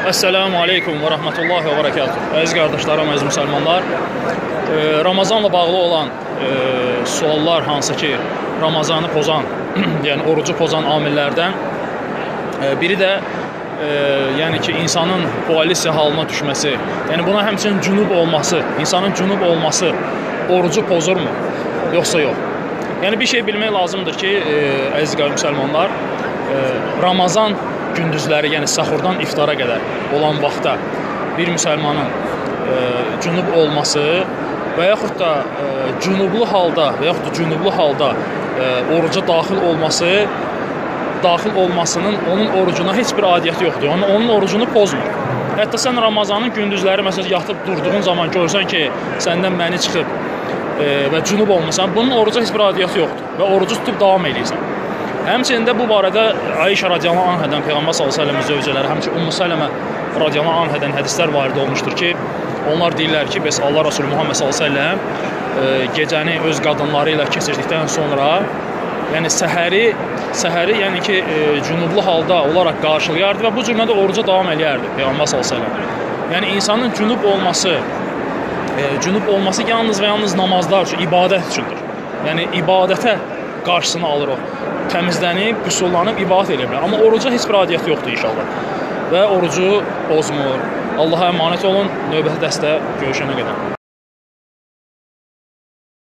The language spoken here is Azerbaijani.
Esselamu Aleyküm və Rəhmətullahi və Bərəkatuhu. Əziz qardaşlarım, əziz müsəlmanlar, Ramazanla bağlı olan suallar hansı ki, Ramazanı pozan, yəni orucu pozan amillərdən biri də yəni ki, insanın koalisiya halına düşməsi, yəni buna həmçinin cünub olması, insanın cünub olması orucu pozurmu, yoxsa yox? Yəni bir şey bilmək lazımdır ki, əziz müsəlmanlar, Ramazan gündüzləri, yəni sahurdan iftara qədər olan vaxtda bir müsəlmanın cünub olması və yaxud da cünublu halda oruca daxil olmasının onun orucuna heç bir adiyyəti yoxdur. Yəni onun orucunu pozmur. Hətta sən Ramazanın gündüzləri məsələn yatıb durduğun zaman görsən ki, səndən məni çıxıb və cünub olmasan, bunun oruca heç bir adiyyəti yoxdur və orucu tutub davam edirsən. Həmçinin də bu barədə Ayşə radiyallahu anhədən Peyğəmbər sallallahu əleyhi və səlləm zövcələri, həmçinin Ümmü Sələmə radiyallahu anhədən hədislər varid olmuşdur ki, onlar deyirlər ki, bəs Allah Rəsulü Muhammed sallallahu əleyhi və səlləm gecəni öz qadınları ilə keçirdikdən sonra, yəni səhəri yəni ki, cünublu halda olaraq qarşılayardı və bu cürmədə oruca davam edərdi Peyğəmbər sallallahu əleyhi və səlləm. Yəni insanın cünub olması yalnız və yalnız namazlar üçün, ibadət üçündür. Yəni ibadətə qarşısını alır o. Təmizlənib, qüsullanıb, ibadət edə bilər. Amma oruca heç bir adiyyəti yoxdur inşallah. Və orucu pozmur. Allaha əmanət olun. Növbəti dərsdə görüşənə qədər.